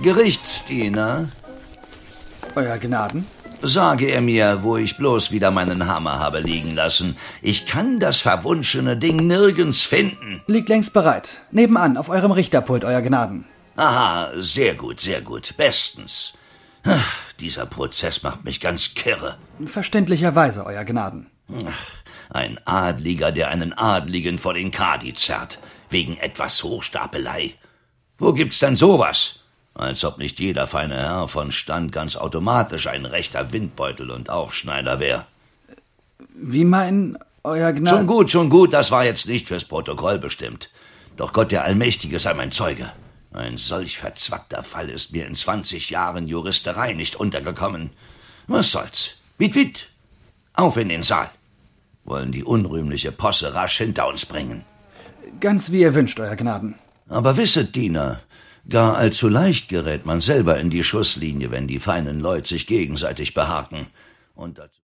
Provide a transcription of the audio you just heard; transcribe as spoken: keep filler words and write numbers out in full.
Gerichtsdiener, Euer Gnaden? sage er mir, wo ich bloß wieder meinen Hammer habe liegen lassen. Ich kann das verwunschene Ding nirgends finden. Liegt längst bereit. Nebenan, auf eurem Richterpult, Euer Gnaden. Aha, sehr gut, sehr gut. Bestens. Ach, dieser Prozess macht mich ganz kirre. Verständlicherweise, Euer Gnaden. Ach, ein Adliger, der einen Adligen vor den Kadi zerrt, wegen etwas Hochstapelei. Wo gibt's denn sowas? Als ob nicht jeder feine Herr von Stand ganz automatisch ein rechter Windbeutel und Aufschneider wäre. Wie meinen, Euer Gnaden? Schon gut, schon gut, das war jetzt nicht fürs Protokoll bestimmt. Doch Gott der Allmächtige sei mein Zeuge. Ein solch verzwackter Fall ist mir in zwanzig Jahren Juristerei nicht untergekommen. Was soll's? Witt, witt. Auf in den Saal. Wollen die unrühmliche Posse rasch hinter uns bringen. Ganz wie ihr wünscht, Euer Gnaden. Aber wisset, Diener, gar allzu leicht gerät man selber in die Schusslinie, wenn die feinen Leute sich gegenseitig behaken. Und dazu